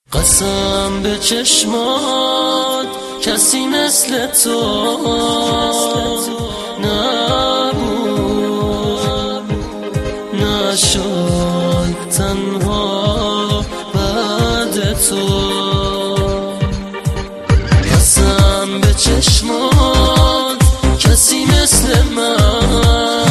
قسم به چشمات کسی مثل تو نبود، نشد تنها بعد تو. قسم به چشمات کسی مثل من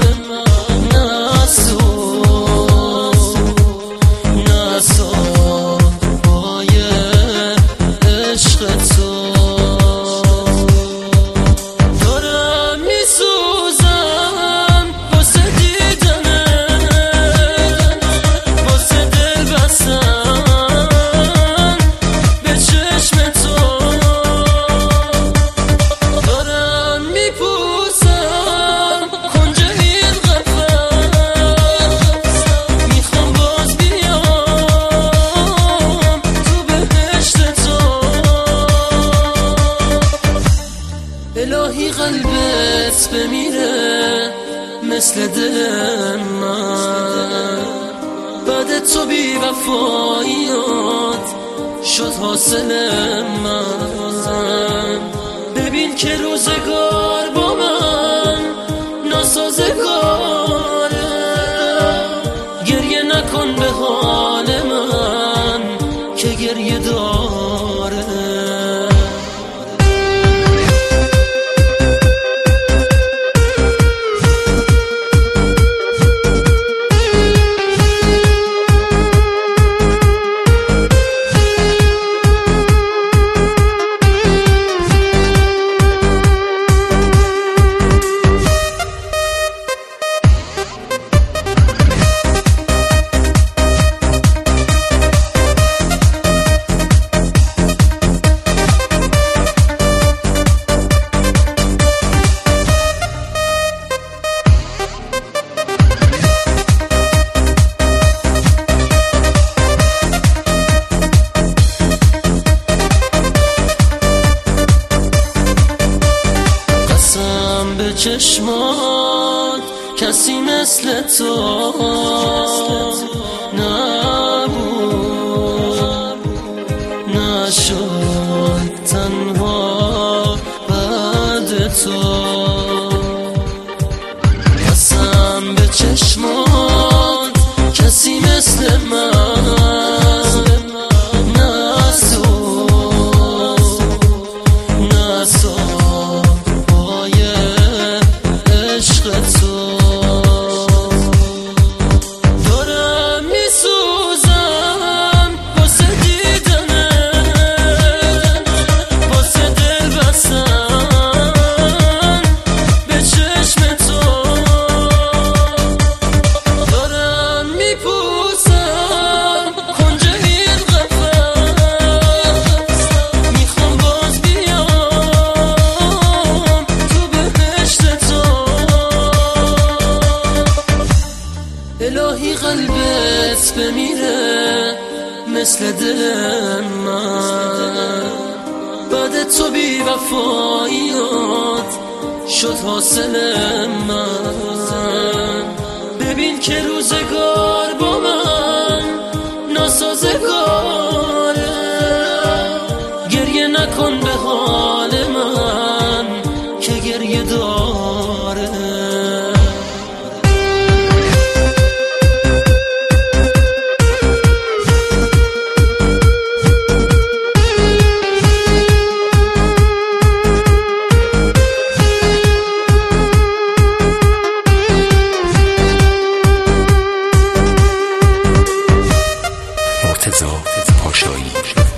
الهی قلبت بمیره مثل دل من، بعد تو بی وفاییات شد حاصل من. ببین که روزگار با من ناسازگاره، گریه نکن به حال من که گریه داره. به چشمات کسی مثل تو نبود، نشد تنها بعد تو. قسم به چشمات کسی مثل من الهی قلبت بمیره مثل دل من، بعد تو بی وفاییات شد حاصل من. ببین که روزگار با من ناسازگاره، گریه نکن به حال من که گریه داره. مرتضی پاشایی.